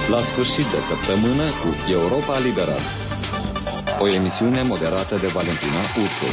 La sfârșit de săptămână cu Europa Liberală. O emisiune moderată de Valentina Ursu.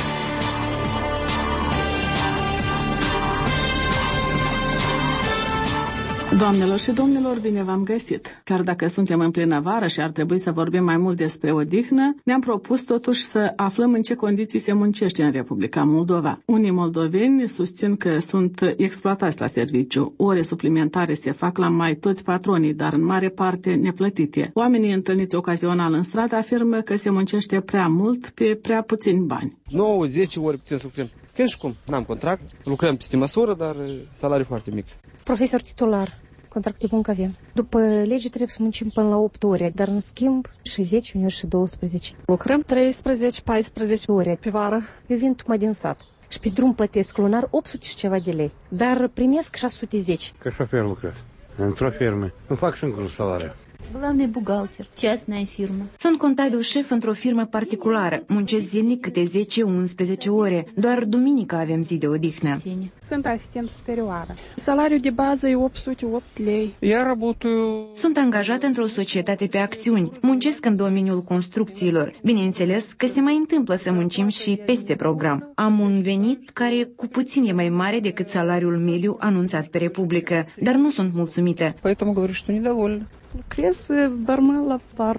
Doamnelor și domnilor, bine v-am găsit! Chiar dacă suntem în plină vară și ar trebui să vorbim mai mult despre odihnă, ne-am propus totuși să aflăm în ce condiții se muncește în Republica Moldova. Unii moldoveni susțin că sunt exploatați la serviciu. Ore suplimentare se fac la mai toți patronii, dar în mare parte neplătite. Oamenii întâlniți ocazional în stradă afirmă că se muncește prea mult pe prea puțini bani. 9-10 ori putem să lucrăm. Când și cum? N-am contract, lucrăm peste măsură, dar salariu foarte mic. Profesor titular, contract de muncă avem. După lege trebuie să muncim până la 8 ore, dar în schimb și 10, uneori și 12. Lucrăm 13-14 ore pe vară. Eu vin tocmai din sat și pe drum plătesc lunar 800 și ceva de lei, dar primesc 610. Ca șofer lucrez într-o firmă. Îmi fac singur salariu. Главный бухгалтер, частная фирма. Sunt contabil șef într-o firmă particulară. Muncesc zilnic câte 10-11 ore. Doar duminica avem zi de odihnă. Sunt asistent superioară. Salariul de bază e 808 lei. Sunt angajat într-o societate pe acțiuni. Muncesc în domeniul construcțiilor. Bineînțeles că se mai întâmplă să muncim și peste program. Am un venit care cu puțin e mai mare decât salariul mediu anunțat pe Republică, dar nu sunt mulțumită. Поэтому говорю, что недовольна. Lucrez barman la bar.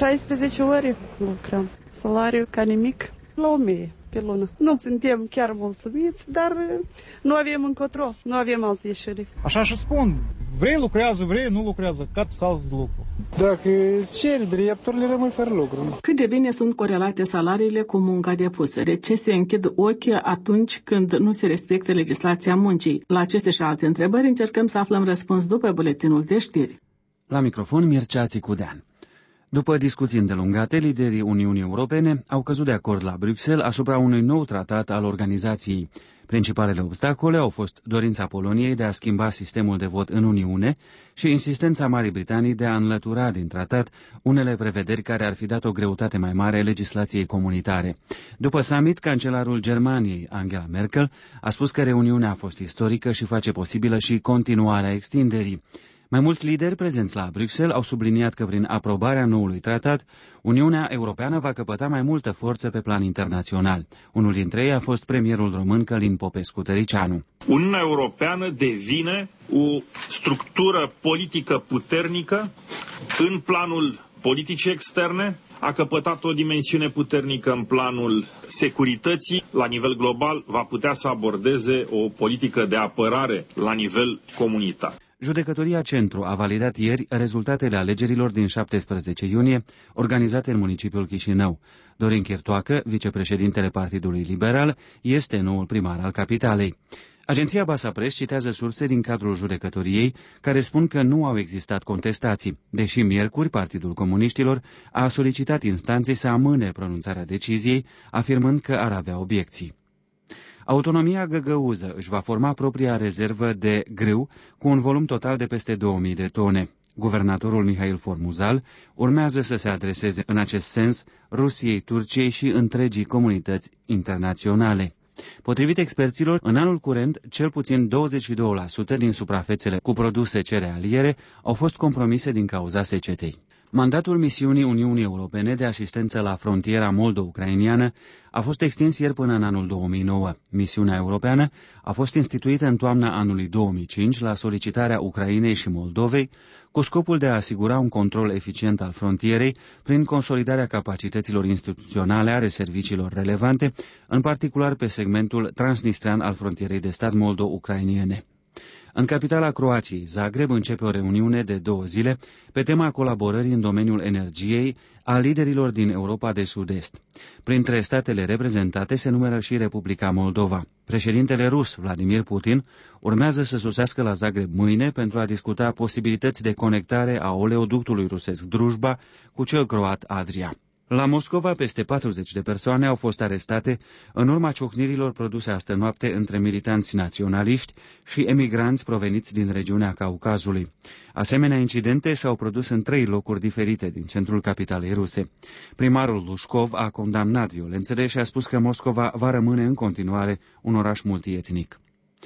16 ore lucrăm. Salariul ca nimic la 1000 pe lună. Nu suntem chiar mulțumiți, dar nu avem încotro, nu avem alte ieșiri. Așa și spun, vrei lucrează, vrei nu lucrează, ca să de lucru. Dacă îți ceri drepturile, rămâi fără lucru. Cât de bine sunt corelate salariile cu munca depusă? De ce se închid ochii atunci când nu se respectă legislația muncii? La aceste și alte întrebări încercăm să aflăm răspuns după buletinul de știri. La microfon Mircea Țicudean. După discuții îndelungate, liderii Uniunii Europene au căzut de acord la Bruxelles asupra unui nou tratat al organizației. Principalele obstacole au fost dorința Poloniei de a schimba sistemul de vot în Uniune și insistența Marii Britanii de a înlătura din tratat unele prevederi care ar fi dat o greutate mai mare legislației comunitare. După summit, cancelarul Germaniei, Angela Merkel, a spus că reuniunea a fost istorică și face posibilă și continuarea extinderii. Mai mulți lideri prezenți la Bruxelles au subliniat că prin aprobarea noului tratat, Uniunea Europeană va căpăta mai multă forță pe plan internațional. Unul dintre ei a fost premierul român Călin Popescu-Tăricianu. Uniunea Europeană devine o structură politică puternică în planul politicii externe, a căpătat o dimensiune puternică în planul securității. La nivel global va putea să abordeze o politică de apărare la nivel comunitar. Judecătoria Centru a validat ieri rezultatele alegerilor din 17 iunie, organizate în municipiul Chișinău. Dorin Chirtoacă, vicepreședintele Partidului Liberal, este noul primar al capitalei. Agenția Basa Press citează surse din cadrul judecătoriei care spun că nu au existat contestații, deși miercuri Partidul Comuniștilor a solicitat instanței să amâne pronunțarea deciziei, afirmând că ar avea obiecții. Autonomia Găgăuză își va forma propria rezervă de grâu cu un volum total de peste 2000 de tone. Guvernatorul Mihail Formuzal urmează să se adreseze în acest sens Rusiei, Turciei și întregii comunități internaționale. Potrivit experților, în anul curent, cel puțin 22% din suprafețele cu produse cerealiere au fost compromise din cauza secetei. Mandatul misiunii Uniunii Europene de asistență la frontiera moldo-ucrainiană a fost extins ieri până în anul 2009. Misiunea europeană a fost instituită în toamna anului 2005 la solicitarea Ucrainei și Moldovei, cu scopul de a asigura un control eficient al frontierei prin consolidarea capacităților instituționale ale serviciilor relevante, în particular pe segmentul transnistrean al frontierei de stat moldo-ucrainiene. În capitala Croației, Zagreb, începe o reuniune de 2 zile pe tema colaborării în domeniul energiei a liderilor din Europa de Sud-Est. Printre statele reprezentate se numără și Republica Moldova. Președintele rus, Vladimir Putin, urmează să sosească la Zagreb mâine pentru a discuta posibilități de conectare a oleoductului rusesc Drujba cu cel croat Adria. La Moscova, peste 40 de persoane au fost arestate în urma ciocnirilor produse astă noapte între militanți naționaliști și emigranți proveniți din regiunea Caucazului. Asemenea incidente s-au produs în 3 locuri diferite din centrul capitalei ruse. Primarul Lușcov a condamnat violențele și a spus că Moscova va rămâne în continuare un oraș multietnic.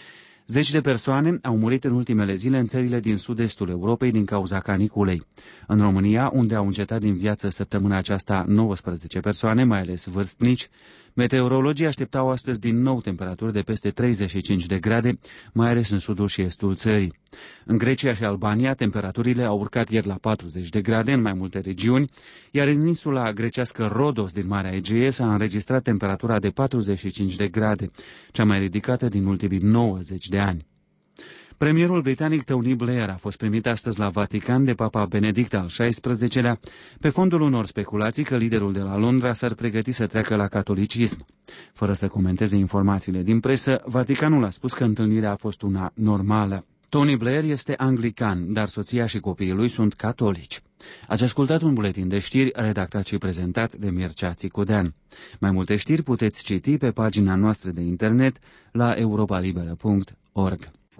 Zeci de persoane au murit în ultimele zile în țările din sud-estul Europei din cauza caniculei. În România, unde au încetat din viață săptămâna aceasta 19 persoane, mai ales vârstnici, meteorologii așteptau astăzi din nou temperaturi de peste 35 de grade, mai ales în sudul și estul țării. În Grecia și Albania, temperaturile au urcat ieri la 40 de grade în mai multe regiuni, iar în insula grecească Rodos din Marea Egee s-a înregistrat temperatura de 45 de grade, cea mai ridicată din ultimii 90 de ani. Premierul britanic Tony Blair a fost primit astăzi la Vatican de Papa Benedict al XVI-lea pe fondul unor speculații că liderul de la Londra s-ar pregăti să treacă la catolicism. Fără să comenteze informațiile din presă, Vaticanul a spus că întâlnirea a fost una normală. Tony Blair este anglican, dar soția și copiii lui sunt catolici. Ați ascultat un buletin de știri redactat și prezentat de Mircea Țicudean. Mai multe știri puteți citi pe pagina noastră de internet la europalibera.org.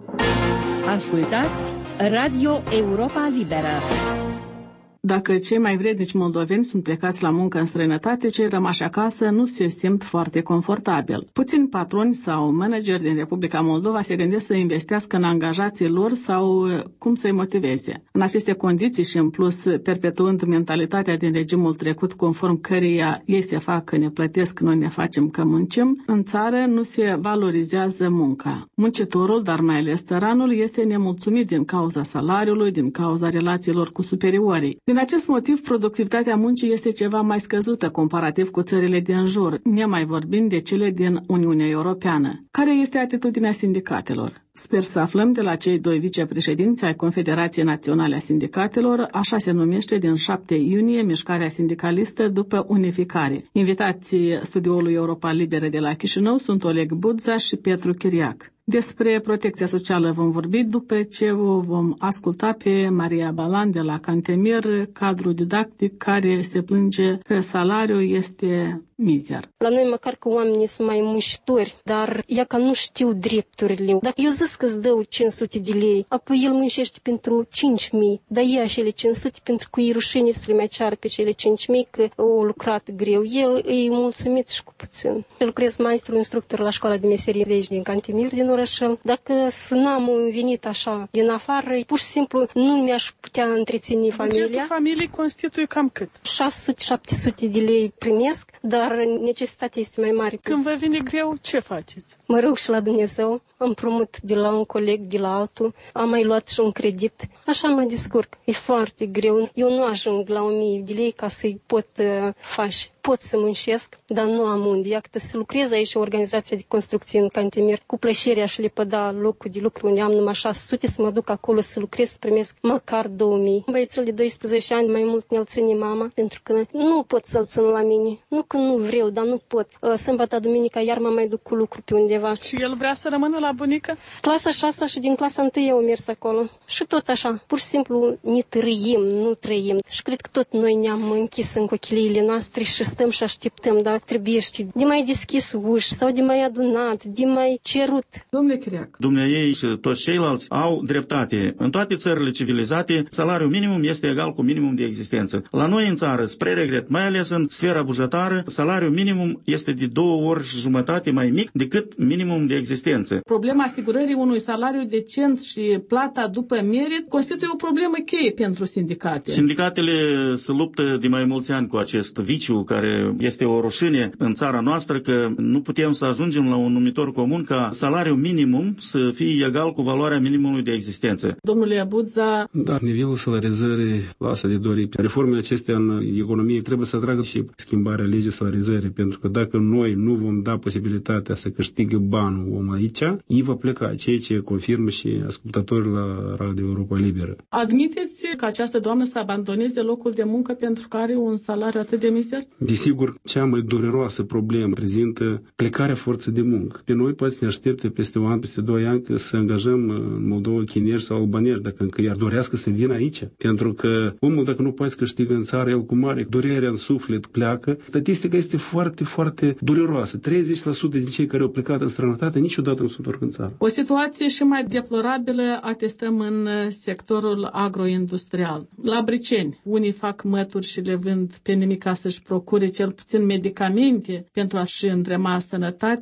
Ascultați Radio Europa Liberă. Dacă cei mai vrednici moldoveni sunt plecați la muncă în străinătate, cei rămași acasă nu se simt foarte confortabil. Puțini patroni sau manageri din Republica Moldova se gândesc să investească în angajații lor sau cum să-i motiveze. În aceste condiții și în plus perpetuând mentalitatea din regimul trecut conform căreia ei se fac că ne plătesc, noi ne facem că muncim, în țară nu se valorizează munca. Muncitorul, dar mai ales țăranul, este nemulțumit din cauza salariului, din cauza relațiilor cu superiorii. Din acest motiv, productivitatea muncii este ceva mai scăzută comparativ cu țările din jur, nemai vorbind de cele din Uniunea Europeană. Care este atitudinea sindicatelor? Sper să aflăm de la cei doi vicepreședinți ai Confederației Naționale a Sindicatelor, așa se numește din 7 iunie mișcarea sindicalistă după unificare. Invitații studioului Europa Liberă de la Chișinău sunt Oleg Budza și Petru Chiriac. Despre protecția socială vom vorbi după ce o vom asculta pe Maria Balan de la Cantemir, cadru didactic care se plânge că salariul este mizer. La noi măcar că oamenii sunt mai muncitori, dar ea că nu știu drepturile. Dacă eu zic că îți dau 500 de lei, apoi el muncește pentru 5.000, dar ia cele 500 pentru că e rușine să le mai ceară pe cele 5.000 că au lucrat greu. El e mulțumit și cu puțin. Eu lucrez maestru instructor la școala de meserie Regi din Cantemir, din Orășel. Dacă n-am venit așa din afară, pur și simplu nu mi-aș putea întreține familia. Bugetul familiei constituie cam cât? 600-700 de lei primesc, dar necesitatea este mai mare. Când vă vine greu, ce faceți? Mă rog și la Dumnezeu, împrumut de la un coleg, de la altul, am mai luat și un credit. Așa mă descurc. E foarte greu. Eu nu ajung la 1000 de lei ca să-i pot face. Pot să muncesc, dar nu am unde. Iată să lucrez aici o organizație de construcție în Cantemir. Cu plăcere aș le păda locul de lucru unde am numai 600 să mă duc acolo să lucrez, să primesc măcar 2000. Băiețel de 12 ani mai mult ne-l ține mama, pentru că nu pot să-l țin la mine. Nu că nu vreau, dar nu pot. Sâmbătă, duminica, iar mă mai duc cu lucru pe undeva. Și el vrea să rămână la bunică? Clasa 6 și din clasa 1 eu am mers acolo. Și tot așa. Pur și simplu ne trăim, nu trăim. Și cred că tot noi ne-am închis în cochiliile noastre și stăm și așteptăm, dar trebuie de mai deschis uși sau de mai adunat, de mai cerut. Domnule Chiriac. Dumnezei și toți ceilalți au dreptate. În toate țările civilizate, salariul minimum este egal cu minimum de existență. La noi în țară, spre regret, mai ales în sfera bugetară, salariul minimum este de 2 ori și jumătate mai mic decât minimum de existență. Problema asigurării unui salariu decent și plata după merit constituie o problemă cheie pentru sindicate. Sindicatele se luptă de mai mulți ani cu acest viciu care este o rușine în țara noastră, că nu putem să ajungem la un numitor comun ca salariul minimum să fie egal cu valoarea minimumului de existență. Domnule Budza. Da, nivelul salarizării lasă de dorit. Reformele acestea în economie trebuie să atragă și schimbarea legii salarizării, pentru că dacă noi nu vom da posibilitatea să câștigă banul om aici, ei va pleca, ceea ce confirmă și ascultătorii la Radio Europa Liberă. Admiteți că această doamnă să abandoneze locul de muncă pentru că are un salariu atât de mizer? Desigur, cea mai dureroasă problemă prezintă plecarea forței de muncă. Pe noi poate ne aștepte peste un an, peste 2 ani să angajăm în Moldova chinezi sau albanezi, dacă încă i-ar dorească să vină aici. Pentru că omul, dacă nu poate să câștigă în țară, el cu mare durerea în suflet pleacă. Statistica este foarte, foarte dureroasă. 30% din cei care au plecat în străinătate niciodată nu se întorc în țară. O situație și mai deplorabilă atestăm în sectorul agroindustrial. La Briceni, unii fac mături și le vând pe nimic ca să-și procure cel puțin medicamente pentru a-și îndrema sănătatea.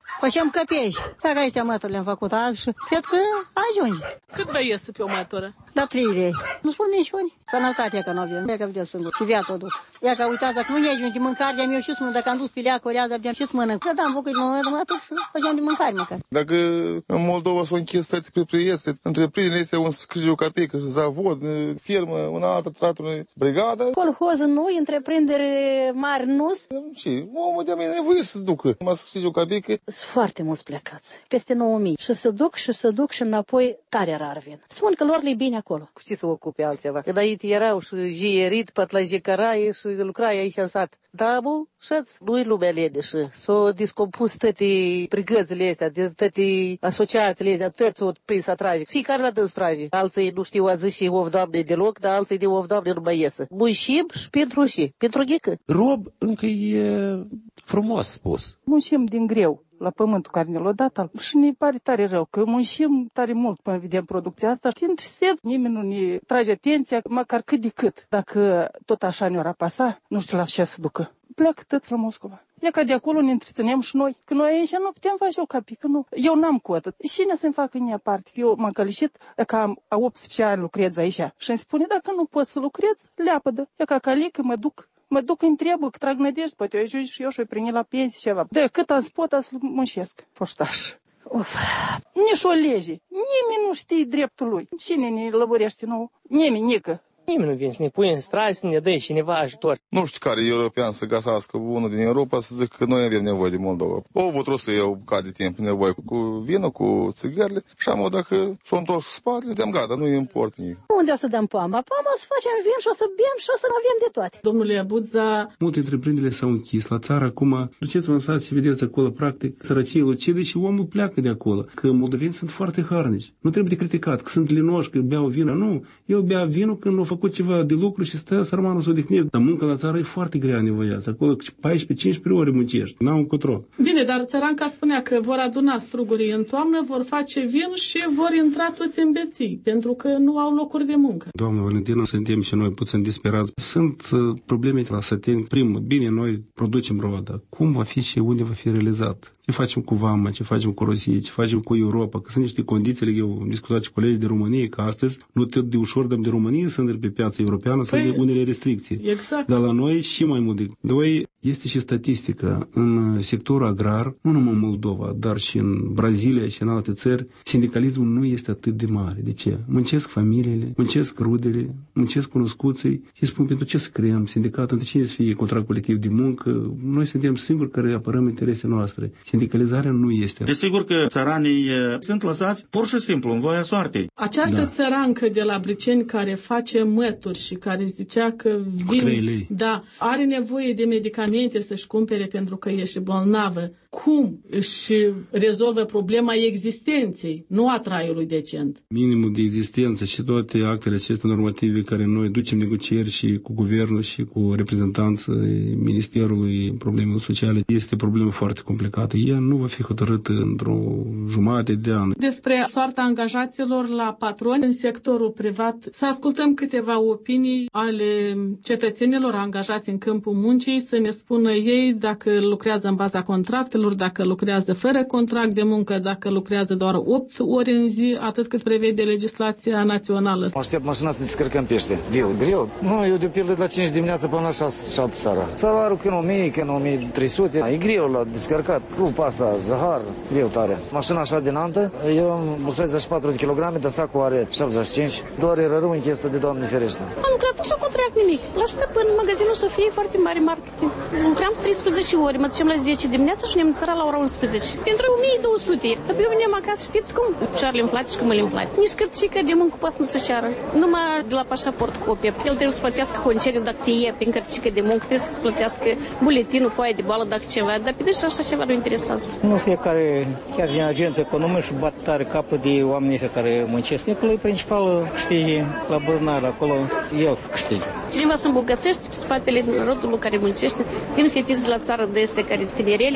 Facem căpieși. Dacă astea mături le-am făcut azi și cred că ajunge. Cât vă iese pe o mătură? Da 3 lei. Nu spun minciuni. Sănătatea că nu avem. Ia că vedeți singur. Și viața o duc. Ia că uitați, dacă nu ne ajunge mâncare, de-am eu și mână. Dacă am dus pe leacă, orează, de-am și mână. Că da, am făcut în momentul atunci și făceam de mâncare măcar. Dacă în Moldova s-au închis toate proprietățile, întreprinderile este un scriju capic, zavod, firmă, una altă, tratul, brigadă. Colhoză nu, întreprindere mari nu. Și omul de-a mine nevoie să se ducă. Mă scriju capic. Sunt foarte mulți plecați. Peste 9.000. Și se duc și înapoi tare rar vin. Spun că lor le bine acolo. Cu ce să ocupe altceva? Că înainte erau și jierit, pătlăjecăraie și lucrai aici în sat. Da, bu, șați, nu-i lumea leneșă. S-au discompus toate brigățile astea, toate asociațiile astea, toți s-au prins a trage. Fiecare la dâns trage. Alții nu știu a zis și of Doamne deloc, dar alții de of Doamne nu mai iesă. Muncim și pentru ghică. Rob încă e frumos spus. Muncim din greu la pământul care ne l-a dat și ne pare tare rău, că muncim tare mult până vedem producția asta. Știm tristeți, nimeni nu ne trage atenția, măcar cât de cât. Dacă tot așa ne-ar apasa, nu știu la ce să ducă. Pleacă toți la Moscova. E ca de acolo ne întreținem și noi. Că noi aici nu putem face o capică, nu. Eu n-am cotă. Cine să-mi facă în ea parte? Eu m-am călișit, că am 18 ani lucrez aici. Și îmi spune, dacă nu pot să lucrez, leapădă. E ca calică, mă duc în treabă, că trag nădejde, poate eu ajungi și eu și-o primi la pensie ceva. De cât am spot, să muncesc, poștaș. Uf, nici o lege. Nimeni nu știe dreptul lui. Cine ne lămurește nouă? Nimeni, nică. Nimeni nu vine să ne pune în stradă, să ne dă cineva ajutor. Nu știu care european să găsească unul din Europa să zică că noi avem nevoie de Moldova. O vă să iau ca de timp nevoie cu vinul, cu țigările și am dacă s-o întors cu spatele, de-am gata, nu import nimic. Unde o să dăm poama? Poama o să facem vin și o să bem și o să avem de toate. Domnule Budza... Multe întreprinderile s-au închis la țară acum. Duceți-vă în sat și vedeți acolo, practic, sărăcie lucide și omul pleacă de acolo. Că moldoveni sunt foarte harnici. Nu trebuie de criticat, că sunt linoși, că beau vinul. Nu, el bea vinul când a făcut ceva de lucru și stă sărmanul să odihnește. Dar munca la țară e foarte grea nevoiață. Acolo 14-15 ore muncești. N-au încotro. Bine, dar țăranca spunea că vor aduna strugurii în toamnă, vor face vin și vor intra toți în beții, pentru că nu au locuri de muncă. Doamna Valentina, suntem și noi puțin disperați. Sunt probleme la Săteni. Primul, bine, noi producem roada. Cum va fi și unde va fi realizat? Ce facem cu Vama, ce facem cu Rusia, ce facem cu Europa? Că sunt niște condiții, eu am discutat și colegi de România, că astăzi nu atât de ușor dăm de România să intre pe piața europeană, să de unele restricții. Exact. Dar la noi și mai mult. Noi este și statistică. În sectorul agrar, nu numai în Moldova, dar și în Brazilia și în alte țări, sindicalismul nu este atât de mare. De ce? Muncesc familiile, muncesc rudele, muncesc cunoscuții și spun pentru ce să creăm sindicat, între cine să fie contract colectiv de muncă. Noi suntem singuri care apărăm interesele noastre. Sindicalizarea nu este. Desigur că țăranii sunt lăsați pur și simplu în voia soartei. Această țărancă de la Briceni care face mături și care zicea că vin, da, are nevoie de medicamente să-și cumpere pentru că ești bolnavă. Cum își rezolvă problema existenței, nu a traiului decent? Minimul de existență și toate actele acestea normative care noi ducem negocieri și cu guvernul și cu reprezentanța Ministerului Problemelor Sociale este o problemă foarte complicată. Ea nu va fi hotărâtă într-o jumătate de an. Despre soarta angajaților la patroni în sectorul privat, să ascultăm câteva opinii ale cetățenilor angajați în câmpul muncii, să ne spună ei dacă lucrează în baza contractelor, dacă lucrează fără contract de muncă, dacă lucrează doar 8 ore în zi, atât cât prevede legislația națională. Aștept mașina să descărcăm pește. Greu. Nu, eu de pildă de la 5 dimineața până la 6-7 seara. Salariul când 1000, când 1300, e greu la descărcat. Crupa asta, zahar, greu tare. Mașina așa din antă, eu am 64 de kilograme, dar sacul are 75. Doar e rău în chestia de Doamne ferește. Am lucrat nu s-a contract nimic. La stăpân, magazinul Sofie, foarte mare marketing. Lucram 13 ore, mă duceam la 10 dimineața și ne-am țara la ora 11. Pentru 1200. Apoi veneam acasă, știți cum? Ce-ar îmi place și cum îmi place. Nici cărțică de muncă poate nu se ceară. Numai de la pașaport copie. El trebuie să plătească concediu dacă te iei prin cărțică de muncă, trebuie să plătească buletinul, foaie de bală dacă ceva, dar pe deși așa ceva nu interesează. Nu fiecare, chiar din agență economică și bat tare capul de oamenii care muncesc. Acolo e principal câștigi la bărnare, acolo el câștigă. Cineva se îmbogățește pe spatele rodului care muncește, vin fetițe la țară de este care sunt tinerele și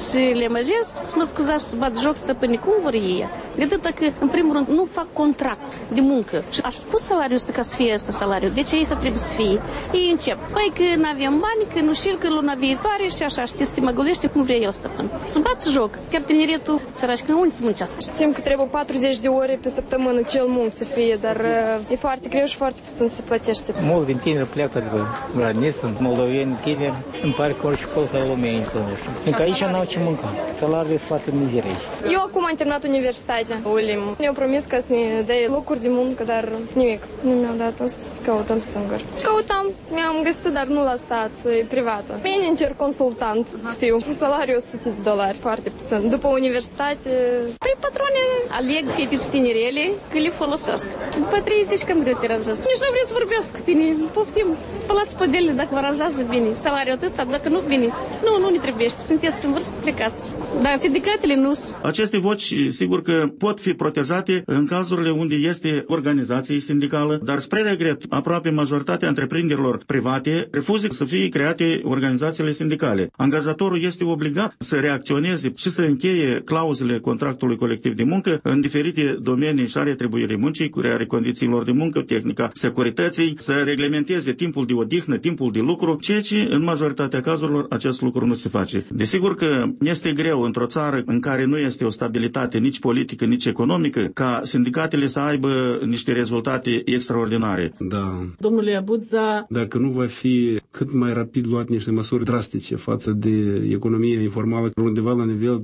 și le măjesc, să mă scuzați să bat joc stăpânii, cum vor ei? De atât că, în primul rând, nu fac contract de muncă. Și a spus salariul ăsta ca să fie ăsta salariul. De ce ei să trebuie să fie? Ei încep. Păi că n-avem bani, că nu știu, că luna viitoare și așa, știți, te măgulește cum vrea el stăpân. Să bați joc. Chiar tineretul săraci, că unde să muncească? Știm că trebuie 40 de ore pe săptămână cel mult să fie, dar e foarte greu și foarte puțin se plătește. Mulți din tineri pleacă de graniță, moldoveni tineri, îmi pare că orice școală sau lumea intră, nu știu. Încă aici n-au ce mânca. Salariul e foarte mizer aici. Eu acum am terminat universitatea, ULIM. Ne-au promis că să ne dea locuri de muncă, dar nimic. Nu mi-au dat, am spus să căutăm singur. Căutam, mi-am găsit, dar nu la stat, e privată. Manager consultant să fiu. Salariul $100, foarte puțin. După universitate... Păi patrone aleg fetițe tinerele că le folosesc. După 30 cam greu te aranjează. Nici nu vreau să vorbesc cu tine. Poftim, spălați pădelele dacă vă aranjează bine. Salariul atâta, dacă nu vine. Nu ne trebuiește. Sunteți în vârstă, plecați. Dar sindicatele nu. Aceste voci, sigur că pot fi protejate în cazurile unde este organizație sindicală, dar spre regret, aproape majoritatea întreprinderilor private refuză să fie create organizațiile sindicale. Angajatorul este obligat să reacționeze și să încheie clauzele contractului colectiv de muncă în diferite domenii și are atribuirii muncii, crearea condițiilor de muncă, tehnica securității, să reglementeze timpul de odihnă, timpul de lucru, ceea ce în majoritatea cazurilor acest lucru nu se face. Desigur că este greu într-o țară în care nu este o stabilitate nici politică, nici economică, ca sindicatele să aibă niște rezultate extraordinare. Da. Domnule Budza, dacă nu va fi cât mai rapid luat niște măsuri drastice față de economia informală, undeva la nivel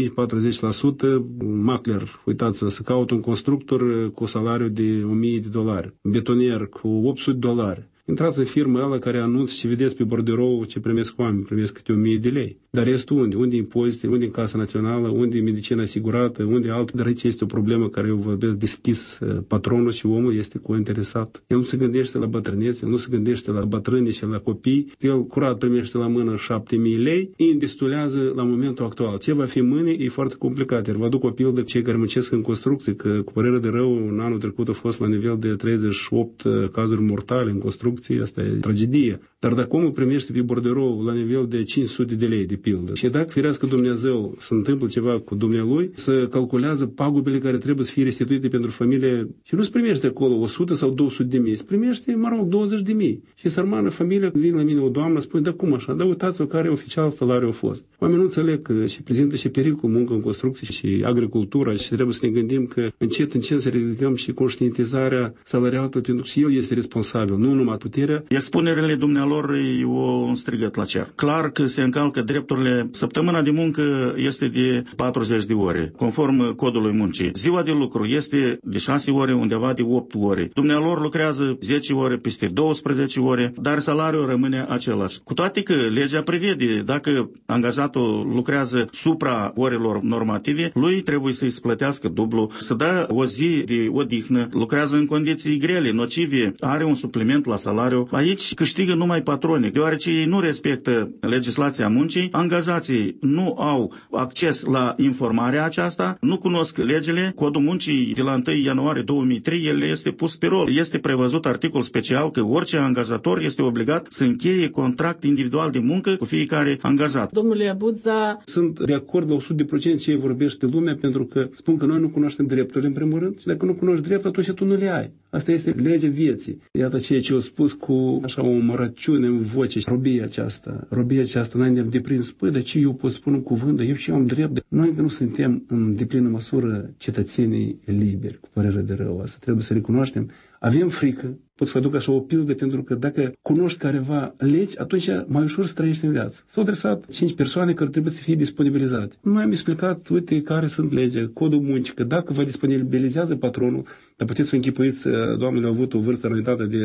35-40%, macler, uitați-vă, să caută un constructor cu salariu de $1.000, betonier cu $800. Intrați în firma ăla care anunță și vedeți pe borderou ce primesc oameni, primesc câte $1.000. Dar restul unde? Unde impozite, unde în Casa Națională, unde medicina asigurată, unde altul? Dar aici este o problemă care eu vorbesc deschis. Patronul și omul este cointeresat. El nu se gândește la bătrânețe, nu se gândește la bătrâni și la copii. El curat primește la mână $7.000, îi destulează la momentul actual. Ce va fi mâine e foarte complicat. Iar vă aduc o pildă cei care muncesc în construcții, că cu părere de rău, în anul trecut a fost la nivel de 38 cazuri mortale în construcții. Asta e tragedie. Dar dacă omul primește pe borderou la nivel de $500 de pildă și dacă firească Dumnezeu să întâmplă ceva cu dumnealui, să calculează pagubele care trebuie să fie restituite pentru familie și nu se primește acolo 100 sau 200 de mii, se primește, 20 de mii. Și sărmană familie vine la mine o doamnă, spune, da cum așa? Da uitați-vă care oficial salariul a fost. Oamenii nu înțeleg că și prezintă și pericol muncă în construcții și agricultura și trebuie să ne gândim că încet să ridicăm și conștientizarea salarială pentru că și el este responsabil, nu numai puterea. Expunerile dumnealor e un strigăt la cer. Clar că se încalcă drepturile. Săptămâna de muncă este de 40 de ore, conform codului muncii. Ziua de lucru este de 6 ore, undeva de 8 ore. Dumnealor lucrează 10 ore, peste 12 ore, dar salariul rămâne același. Cu toate că legea prevede, dacă angajatul lucrează supra orelor normative, lui trebuie să-i plătească dublu, să dea o zi de odihnă, lucrează în condiții grele, nocive, are un supliment la salariu. Aici câștigă numai patronii, deoarece ei nu respectă legislația muncii, angajații nu au acces la informarea aceasta, nu cunosc legile. Codul muncii de la 1 ianuarie 2003, el este pus pe rol. Este prevăzut articol special că orice angajator este obligat să încheie contract individual de muncă cu fiecare angajat. Domnule Budza, sunt de acord la 100% ce vorbește lumea, pentru că spun că noi nu cunoaștem drepturile în primul rând și dacă nu cunoști dreptul, atunci tu nu le ai. Asta este legea vieții. Iată ceea ce au spus cu așa o mărăciune în voce. Robia aceasta, noi ne-am deprins. Păi, de ce eu pot spune un cuvânt, dar eu și eu am drept. Noi încă nu suntem în deplină măsură cetățenii liberi, cu părere de rău. Asta trebuie să recunoaștem. Avem frică. Pot să vă aduc așa o pildă, pentru că dacă cunoști careva legi, atunci mai ușor să trăiești în viață. S-au adresat 5 persoane care trebuie să fie disponibilizate. Noi am explicat, uite, care sunt legea, codul muncii, că dacă vă disponibilizează patronul, dar puteți să vă închipuiți, doamnele au avut o vârstă înaintată de,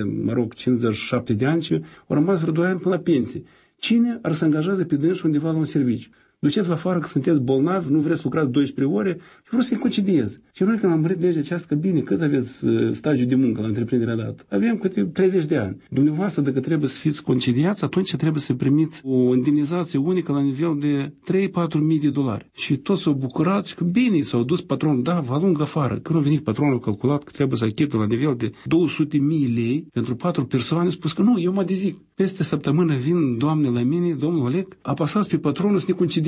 57 de ani și au rămas vreo 2 ani până la pensie. Cine ar să angajeze pe dânsul undeva la un serviciu? Duceți-vă afară că sunteți bolnavi, nu vreți să lucrați 12 ore și vreau să-i concediez. Și noi când am mărit legea aceasta, că bine, cât aveți stagiu de muncă la întreprinderea dată? Avem câte 30 de ani. Dumneavoastră, dacă trebuie să fiți concediați, atunci trebuie să primiți o indemnizație unică la nivel de $3-4.000. Și toți s-au bucurat și că bine, s-au dus patronul, da, vă alung afară. Când a venit patronul calculat că trebuie să achită la nivel de $200.000 pentru 4 persoane, a spus că nu, eu mă dezic. Peste săptămână vin doamne la mine, domnul Oleg, apăsați pe patronul să ne concedieze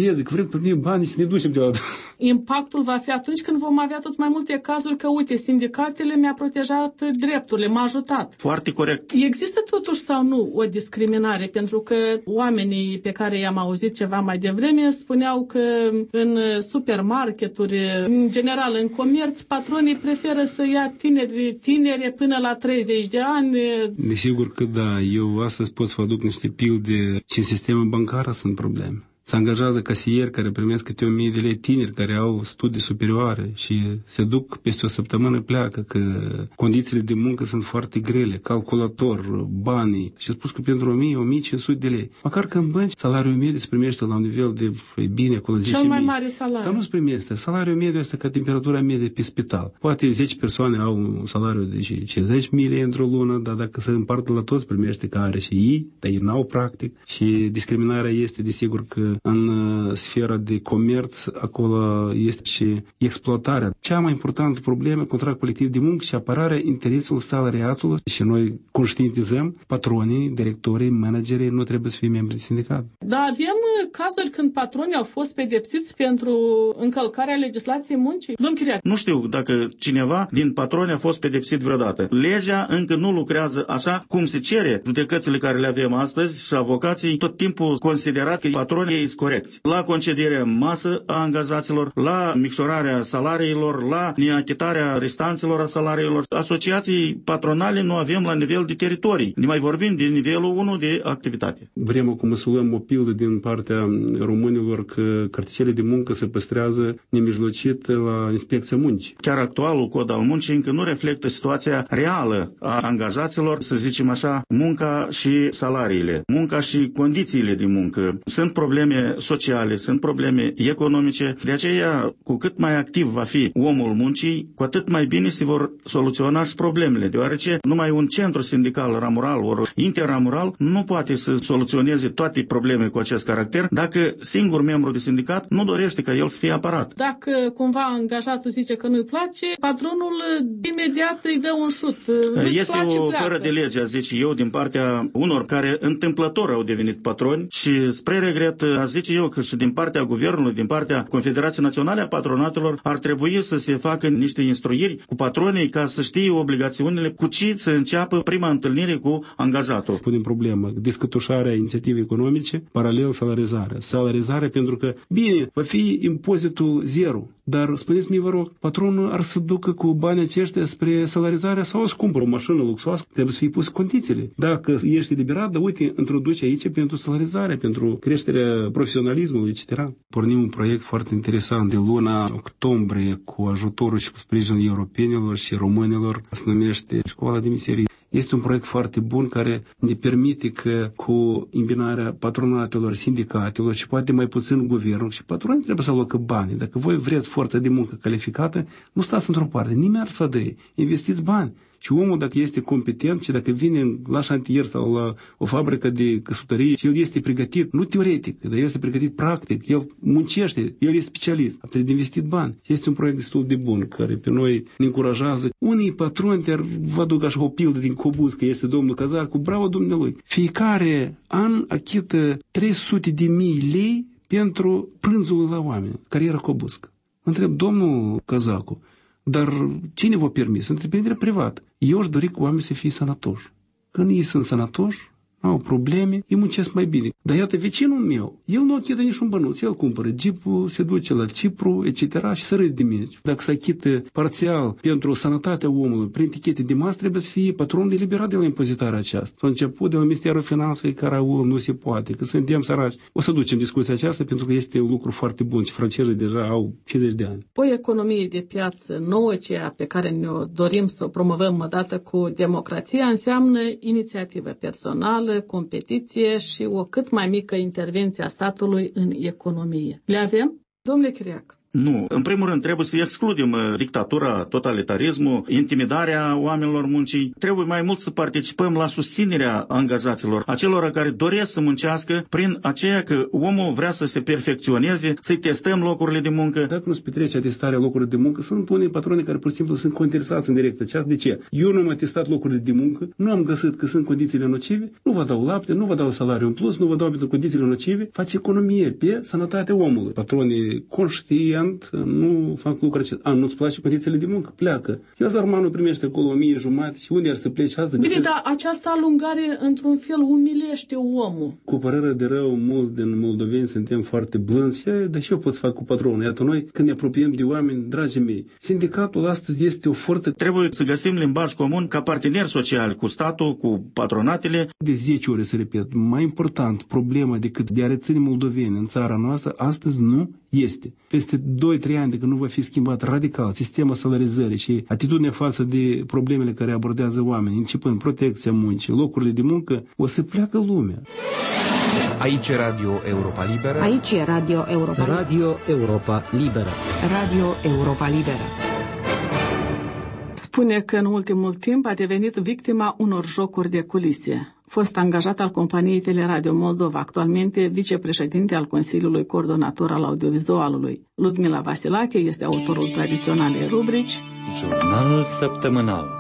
presiuneze, că vrem să primim bani și să ne ducem deodată. Impactul va fi atunci când vom avea tot mai multe cazuri că, uite, sindicatele mi-a protejat drepturile, m-a ajutat. Foarte corect. Există totuși sau nu o discriminare? Pentru că oamenii pe care i-am auzit ceva mai devreme spuneau că în supermarketuri, în general în comerț, patronii preferă să ia tinere până la 30 de ani. Desigur că da, eu astăzi pot să vă aduc niște pilde și în sistemul bancar sunt probleme. Se angajează casieri care primesc câte 1.000 de lei, tineri care au studii superioare și se duc peste o săptămână, pleacă, că condițiile de muncă sunt foarte grele, calculator, banii. Și a spus că pentru 1.000-1.500 de lei. Măcar că în bănci salariul mediu se primește la un nivel de bine, acolo 10.000. Cel mai mare salariu. Dar nu se primește. Salariul mediu este ca temperatura medie pe spital. Poate 10 persoane au un salariu de 50.000 lei într-o lună, dar dacă se împartă la toți, primește că are și ei, dar ei n-au practic. Și discriminarea este, desigur, că în sfera de comerț, acolo este și exploatarea. Cea mai importantă problemă, contract colectiv de muncă și apărarea interesului salariatului. Și noi conștientizăm patronii, directorii, managerii, nu trebuie să fie membri de sindicat. Da, avem cazuri când patronii au fost pedepsiți pentru încălcarea legislației muncii? Domn Chiriac. Nu știu dacă cineva din patroni a fost pedepsit vreodată. Legea încă nu lucrează așa cum se cere. Judecățile care le avem astăzi și avocații tot timpul considerat că patronii sunt corecți. La concedierea în masă a angajaților, la micșorarea salariilor, la neachitarea restanțelor a salariilor. Asociații patronale nu avem la nivel de teritorii. Ne mai vorbim de nivelul 1 de activitate. Vrem acum să luăm o pildă din partea românilor că carticele de muncă se păstrează nemijlocit la inspecția muncii. Chiar actualul cod al muncii încă nu reflectă situația reală a angajaților, să zicem așa, munca și salariile, munca și condițiile de muncă. Sunt probleme sociale, sunt probleme economice, de aceea cu cât mai activ va fi omul muncii, cu atât mai bine se vor soluționa și problemele, deoarece numai un centru sindical ramural ori interramural nu poate să soluționeze toate problemele cu acest caracter dacă singur membru de sindicat nu dorește ca el să fie apărat. Dacă cumva angajatul zice că nu-i place, patronul imediat îi dă un șut. Este o fără de lege, zice eu, din partea unor care întâmplător au devenit patroni și spre regret, zice eu că și din partea guvernului, din partea Confederației Naționale a Patronatelor ar trebui să se facă niște instruiri cu patronii ca să știe obligațiunile cu ce să înceapă prima întâlnire cu angajatul. Punem problemă, descătușarea inițiativei economice, paralel salarizarea. Salarizarea pentru că, bine, va fi impozitul zero, dar spuneți-mi, vă rog, patronul ar să ducă cu banii aceștia spre salarizarea sau să cumpără o mașină luxoasă, trebuie să fie puse condițiile. Dacă ești eliberat, dar uite, introduce aici pentru salarizare, pentru creșterea profesionalismului, etc. Pornim un proiect foarte interesant de luna octombrie cu ajutorul și cu sprijinul europenilor și românilor. Se numește Școala de Meserii. Este un proiect foarte bun care ne permite că cu îmbinarea patronatelor, sindicatelor și poate mai puțin guvernul și patronii trebuie să alocă bani. Dacă voi vreți forță de muncă calificată, nu stați într-o parte, nimeni ar să vă dă. Investiți bani. Și omul, dacă este competent și dacă vine la șantier sau la o fabrică de căsătorie și el este pregătit, nu teoretic, dar el este pregătit practic, el muncește, el este specialist, trebuie de investit bani. Este un proiect destul de bun, care pe noi ne încurajează. Unii patroni, vă aduc așa o pildă din Cobuz, că este domnul Cazacu, bravo dumnealui. Fiecare an achită 300.000 lei pentru prânzul la oameni, cariera Cobuzcă. Întreb, domnul Cazacu, dar cine v-a permis? Întreprindere privată. Eu aș dori cu oamenii să fie sănătoși. Când ei sunt sănătoși, au probleme, îi muncesc mai bine. Dar iată, vecinul meu, el nu achită niciun bănuț. El cumpără jeepul, se duce la Cipru, etc. și se râde de mine. Dacă se achită parțial pentru sănătatea omului, prin tichete de masă, trebuie să fie patronul eliberat de la impozitarea aceasta. S-a început de la Ministerul Finanței, caraul, nu se poate, că suntem săraci. O să ducem discuția aceasta pentru că este un lucru foarte bun și francezii deja au 50 de ani. O economie de piață nouă, ceea pe care ne-o dorim să o promovăm odată cu democrația, înseamnă inițiativă personală, competiție și o cât mai mică intervenție a statului în economie. Le avem? Domnule Chiriac. Nu. În primul rând trebuie să excludem dictatura, totalitarismul, intimidarea oamenilor muncii. Trebuie mai mult să participăm la susținerea angajaților, acelora care doresc să muncească, prin aceea că omul vrea să se perfecționeze, să-i testăm locurile de muncă. Dacă nu se petrece atestarea locurilor de muncă, sunt unii patroni care pur și simplu sunt cointeresați în direcția aceasta. De ce? Eu nu am atestat locurile de muncă, nu am găsit că sunt condițiile nocive, nu vă dau lapte, nu vă dau salariu în plus, nu vă dau pentru condițiile nocive, face economie pe sănătatea omului. Patronii conștient nu fac lucrul acesta. Nu-ți place condițiile de muncă? Pleacă. Iazarmanul primește acolo 1.500 și unde ar să plece azi? Bine, dar această alungare într-un fel umilește omul. Cu părere de rău, mulți din moldoveni suntem foarte blânzi, dar și eu pot să fac cu patronul. Iată, noi când ne apropiem de oameni, dragii mei, sindicatul astăzi este o forță. Trebuie să găsim limbaj comun ca parteneri sociali cu statul, cu patronatele. De 10 ori, să repet, mai important problema decât de a reține moldoveni în țara noastră, astăzi nu este. Peste 2-3 ani de când nu va fi schimbat radical sistemul salarizării și atitudinea față de problemele care abordează oamenii, începând protecția muncii, locurile de muncă, o să pleacă lumea. Aici e Radio Europa Liberă. Aici e Radio Europa Liberă. Radio Europa Liberă. Radio Europa Liberă. Spune că în ultimul timp a devenit victima unor jocuri de culise. Fost angajat al companiei Teleradio Moldova, actualmente vicepreședinte al Consiliului Coordonator al Audiovizualului. Ludmila Vasilache este autorul tradiționalei rubrici Jurnalul săptămânal.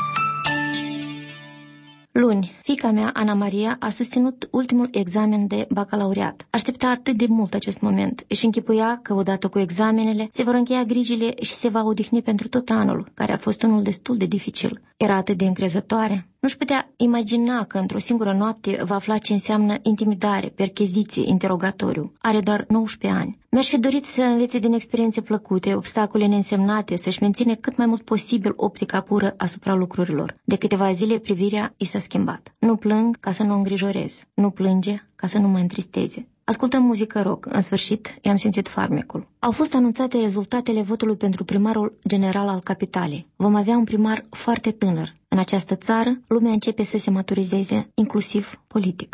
Luni, fiica mea, Ana Maria, a susținut ultimul examen de bacalaureat. Aștepta atât de mult acest moment. Își închipuia că odată cu examenele se vor încheia grijile și se va odihni pentru tot anul, care a fost unul destul de dificil. Era atât de încrezătoare. Nu-și putea imagina că într-o singură noapte va afla ce înseamnă intimidare, percheziție, interogatoriu. Are doar 19 ani. Mi-aș fi dorit să învețe din experiențe plăcute, obstacole neînsemnate, să-și menține cât mai mult posibil optica pură asupra lucrurilor. De câteva zile privirea i s-a schimbat. Nu plâng ca să nu o îngrijorez. Nu plânge ca să nu mă întristeze. Ascultăm muzică rock. În sfârșit, i-am simțit farmecul. Au fost anunțate rezultatele votului pentru primarul general al capitalei. Vom avea un primar foarte tânăr. În această țară, lumea începe să se maturizeze, inclusiv politic.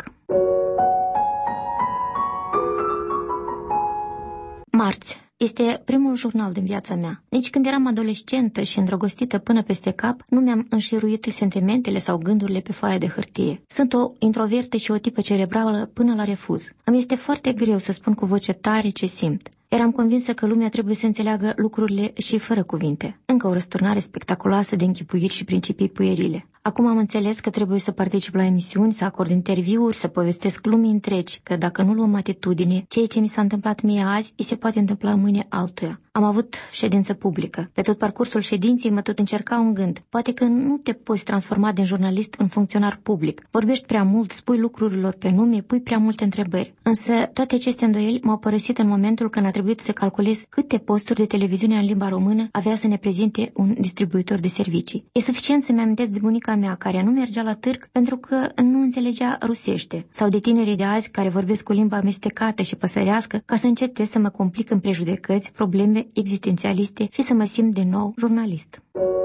Marți. Este primul jurnal din viața mea. Nici când eram adolescentă și îndrăgostită până peste cap, nu mi-am înșiruit sentimentele sau gândurile pe foaia de hârtie. Sunt o introvertă și o tipă cerebrală până la refuz. Îmi este foarte greu să spun cu voce tare ce simt. Eram convinsă că lumea trebuie să înțeleagă lucrurile și fără cuvinte. Încă o răsturnare spectaculoasă de închipuiri și principii puerile. Acum am înțeles că trebuie să particip la emisiuni, să acord interviuri, să povestesc lumii întregi, că dacă nu luăm atitudine, ceea ce mi s-a întâmplat mie azi, îi se poate întâmpla mâine altuia. Am avut ședință publică. Pe tot parcursul ședinței mă tot încerca un gând. Poate că nu te poți transforma din jurnalist în funcționar public. Vorbești prea mult, spui lucrurilor pe nume, pui prea multe întrebări. Însă toate aceste îndoieli m-au părăsit în momentul când a trebuit să calculez câte posturi de televiziune în limba română avea să ne prezinte un distribuitor de servicii. E suficient să-mi amintesc de bunica mea care nu mergea la târg pentru că nu înțelegea rusește, sau de tinerii de azi care vorbesc cu limba amestecată și păsărească ca să încetez să mă complic în prejudecăți, probleme existențialiste și să mă simt din nou jurnalist.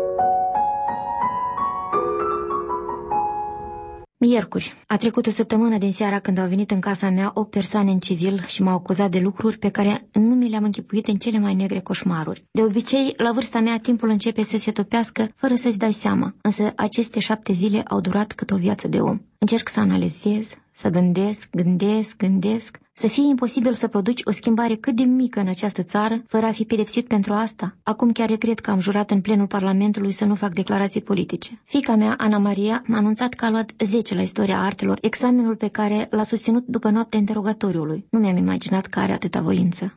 Miercuri. A trecut o săptămână din seara când au venit în casa mea 8 persoane în civil și m-au acuzat de lucruri pe care nu mi le-am închipuit în cele mai negre coșmaruri. De obicei, la vârsta mea, timpul începe să se topească fără să-ți dai seama, însă aceste 7 zile au durat cât o viață de om. Încerc să analizez, să gândesc, să fie imposibil să produci o schimbare cât de mică în această țară, fără a fi pedepsit pentru asta. Acum chiar regret că am jurat în plenul Parlamentului să nu fac declarații politice. Fiica mea, Ana Maria, m-a anunțat că a luat 10 la istoria artelor, examenul pe care l-a susținut după noaptea interogatoriului. Nu mi-am imaginat că are atâta voință.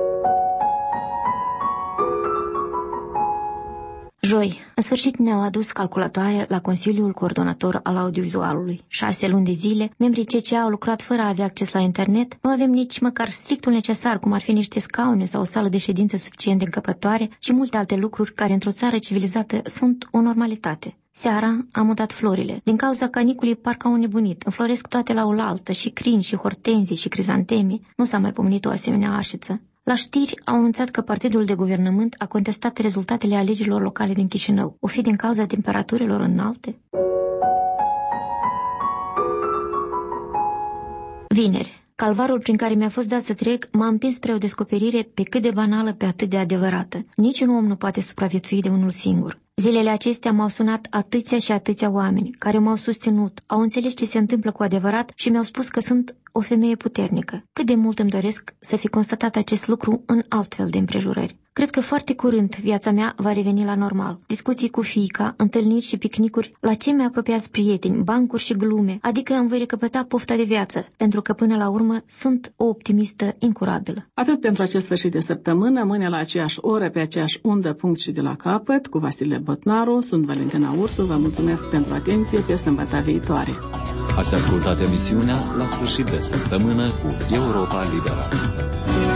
Joi, în sfârșit ne-au adus calculatoare la Consiliul Coordonator al Audiovizualului. 6 luni de zile, membrii CCA au lucrat fără a avea acces la internet, nu avem nici măcar strictul necesar, cum ar fi niște scaune sau o sală de ședință suficient de încăpătoare și multe alte lucruri care într-o țară civilizată sunt o normalitate. Seara am mutat florile. Din cauza caniculei parcă au nebunit. Înfloresc toate la oaltă, și crini, și hortenzii, și crizantemi. Nu s-a mai pomenit o asemenea arșiță. La știri au anunțat că partidul de guvernământ a contestat rezultatele alegerilor locale din Chișinău. O fi din cauza temperaturilor înalte? Vineri. Calvarul prin care mi-a fost dat să trec m-a împins spre o descoperire pe cât de banală, pe atât de adevărată. Niciun om nu poate supraviețui de unul singur. Zilele acestea m-au sunat atâția și atâția oameni care m-au susținut, au înțeles ce se întâmplă cu adevărat și mi-au spus că sunt o femeie puternică. Cât de mult îmi doresc să fi constatat acest lucru în altfel de împrejurări. Cred că foarte curând viața mea va reveni la normal. Discuții cu fiica, întâlniri și picnicuri la cei mai apropiați prieteni, bancuri și glume, adică îmi voi recăpăta pofta de viață, pentru că până la urmă sunt o optimistă incurabilă. Atât pentru acest sfârșit de săptămână, mâine la aceeași oră, pe aceeași undă, punct și de la capăt, cu Vasile Botnaru, sunt Valentina Ursu, vă mulțumesc pentru atenție, pe sâmbătă viitoare. Ați ascultat emisiunea La sfârșit de săptămână cu Europa Liberă.